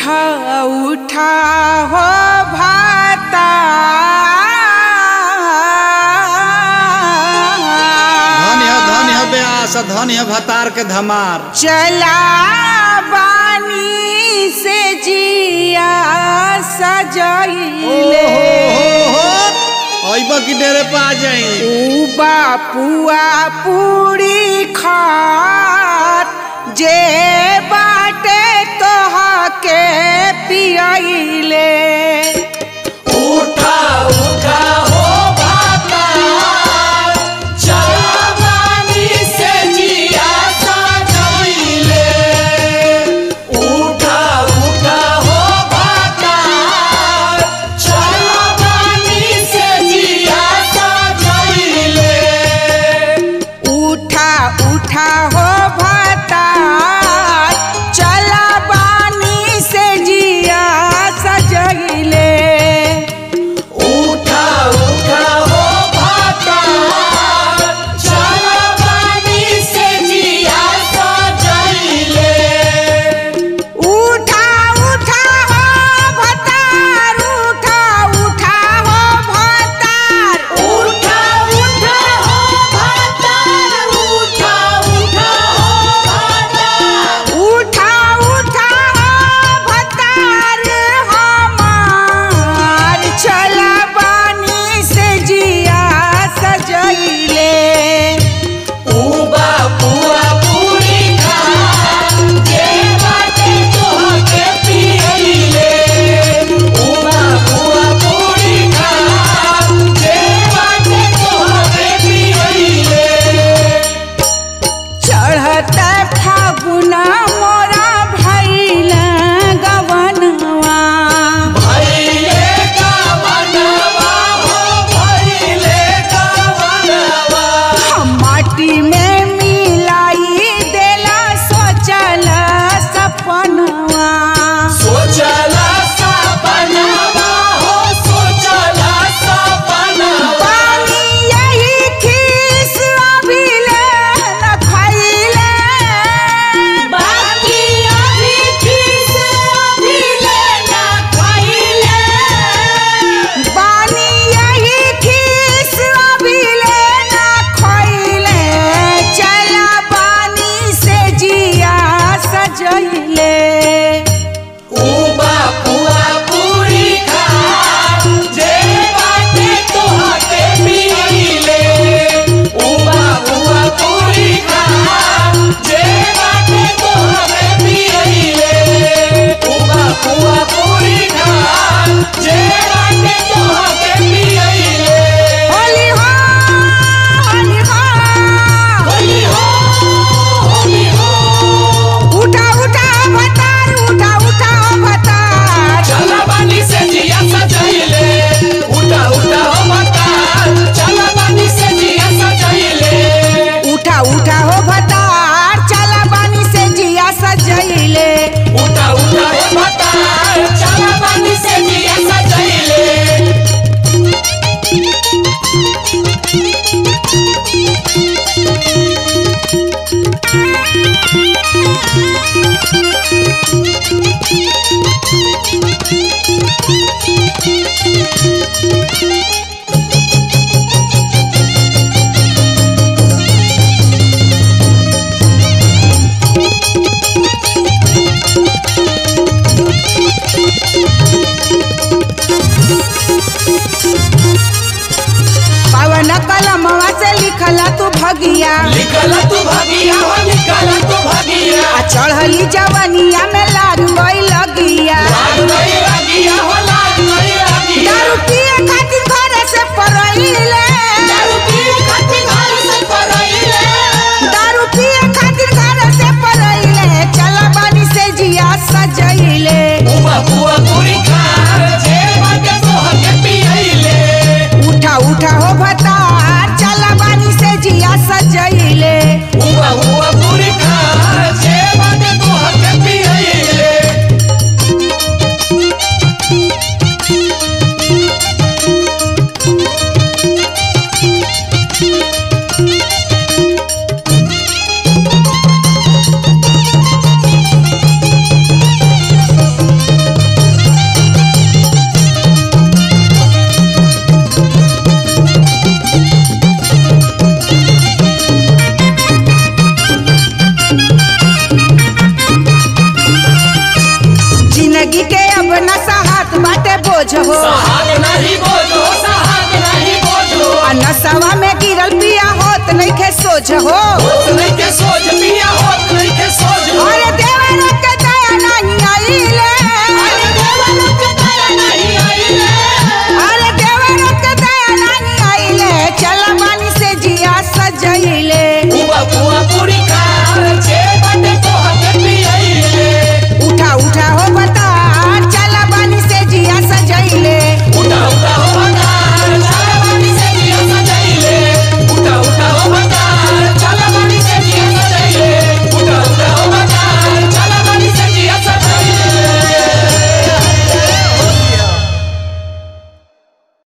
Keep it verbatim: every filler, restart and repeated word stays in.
उठा उठा हो भाता धन्य धन्य ब्यास धन्य भतार के धमार चला बानी से जिया सजाइले अइबा की डेरे पा जाई ऊ बापुआ पूरी खात जे बाटे तोहा के पियाइले उठा उठा हो भाता चला बानी से जिया सजाइले उठा उठा हो भाता चला बानी से जिया सजाइले उठा उठा हो भाता चला बानी से जिया सजइले उठा उठा हो भाता चला बानी से जिया सजाइले उठा उठा हो भतार उठा उठा हो भतार उठा उठा हो भाता उठा उठा हो भाता उठा उठा हो भतार हमार चला बानी से जिया सजइले उबा पुआ पूरी खा जे बाटे तोह के पियइले उबा पुआ पूरी खा जे बाटे तोह के पियइले चढ़ते फागुना मोरा भैला गवनवा भइले का बनवा हो भइले का बनवा हम माटी में मिलाई देला सोचल सपनवा सोचला सपनवा हो सोचला सपनवा पानी यही खीस अभिले न खइले बाकी अभी किस अभी लेना खाइले पानी यही खीस अभिले न खइले चला पानी से जिया सजइले उबा पुआ पूरी खा जे बाटे तोह के पियइले उबा पुआ पूरी खा जे बाटे तोह के पियइले उबा पुआ पूरी खा जे बाटे तोह के पियइले होली हो होली हो होली हो होली हो उठा उठा भतार उठा उठा भतार चला बानी से जिया सजाइले उठा उठा हो माता चला बानी से जिया सजाइले उठा उठा हो भतार चला बानी से जिया सजइले उठा उठा हो माता चला बानी से जिया सजाइले पवन कलमवा से लिखला तू भगिया निकला तू भागिया हो निकला तू भागिया आ चढ़ली जवनिया में लाग गई लगिया लाग गई लागिया हो लाग गई लागिया दारू पिए खातिर घरे से परइले दारू पिए खातिर घर से परइले दारू पिए खातिर घरे से परइले चला बानी से जिया सजइले उबा पुआ पूरी खा जे बाटे तोह के पियइले उठा उठा हो भतार चला बानी से जिया सजइले उबा उबा पूरी खा जे बाटे तोह के पियइले सोच हो